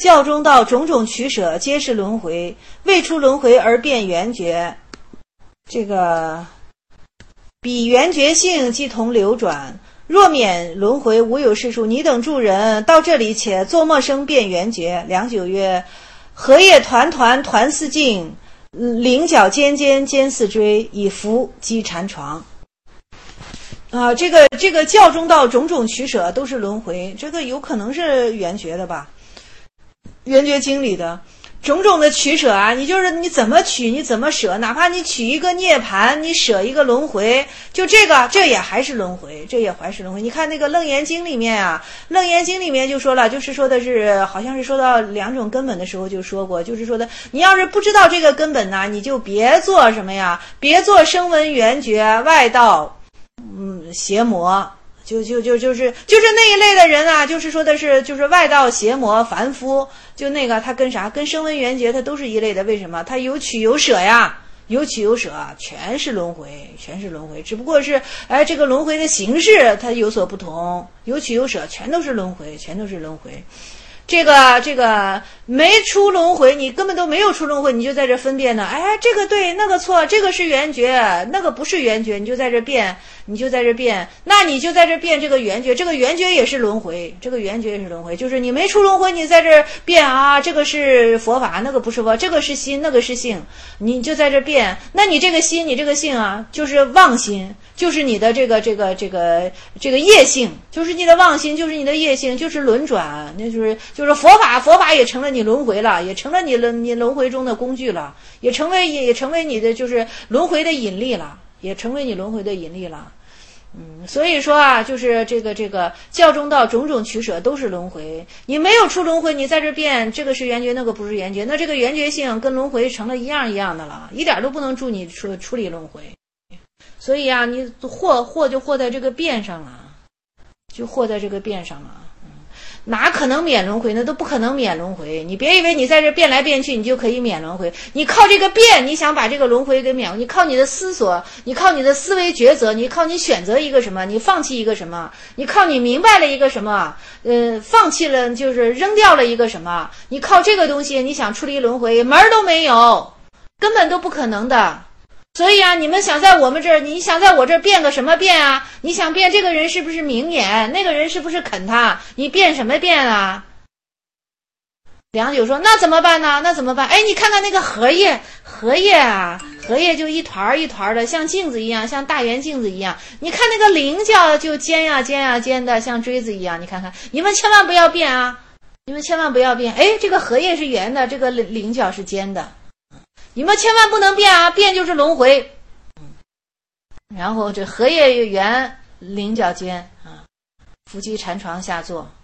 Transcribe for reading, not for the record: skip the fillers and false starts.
教中道种种取舍，皆是轮回。未出轮回而变圆觉，这个彼圆觉性即同流转。若免轮回，无有是处。你等诸人到这里，且作默生变圆觉。良久曰：荷叶团团团似镜，菱角尖尖尖似锥，以伏击禅床。这个教中道种种取舍都是轮回，这个有可能是圆觉的吧？圆觉经里的种种的取舍啊，你就是你怎么取，你怎么舍，哪怕你取一个涅槃，你舍一个轮回，就这也还是轮回，这也还是轮回。你看那个楞严经里面啊，楞严经里面就说了，就是说的是好像是说到两种根本的时候就说过，就是说的你要是不知道这个根本呢，你就别做什么呀，别做声闻缘觉外道邪魔，就是那一类的人啊，就是说的是就是外道邪魔凡夫，就那个他跟啥，跟声闻缘觉他都是一类的。为什么？他有取有舍呀，有取有舍，全是轮回，全是轮回，只不过是这个轮回的形式它有所不同，有取有舍，全都是轮回，全都是轮回。这个没出轮回，你根本都没有出轮回，你就在这分辨呢，这个对那个错，这个是圆觉，那个不是圆觉，你就在这变，那你就在这变这个圆觉，这个圆觉也是轮回，这个圆觉也是轮回，就是你没出轮回，你在这变啊，这个是佛法，那个不是佛，这个是心，那个是性，你就在这变，那你这个心，你这个性啊，就是妄心，就是你的这个业性，就是你的妄心，就是你的业性，就是轮转，那就是佛法也成了你轮回了，也成了你轮回中的工具了，也成为你的就是轮回的引力了，也成为你轮回的引力了。所以说啊，就是这个教中道种种取舍都是轮回。你没有出轮回，你在这变，这个是圆觉，那个不是圆觉，那这个圆觉性跟轮回成了一样一样的了，一点都不能助你处理轮回。所以啊，你祸就祸在这个变上了，就祸在这个变上了。哪可能免轮回呢？都不可能免轮回。你别以为你在这变来变去，你就可以免轮回。你靠这个变，你想把这个轮回给免，你靠你的思索，你靠你的思维抉择，你靠你选择一个什么，你放弃一个什么，你靠你明白了一个什么，放弃了就是扔掉了一个什么，你靠这个东西，你想出离轮回，门儿都没有，根本都不可能的。所以啊，你们想在我们这儿，你想在我这儿变个什么变啊？你想变这个人是不是明眼，那个人是不是啃他？你变什么变啊？良久说：“那怎么办呢？那怎么办？你看看那个荷叶啊，荷叶就一团一团的，像镜子一样，像大圆镜子一样。你看那个菱角就尖呀尖呀尖的，像锥子一样。你看看，你们千万不要变啊！你们千万不要变。这个荷叶是圆的，这个菱角是尖的。”你们千万不能变啊，变就是轮回。然后这荷叶圆，菱角尖啊，伏击禅床下坐。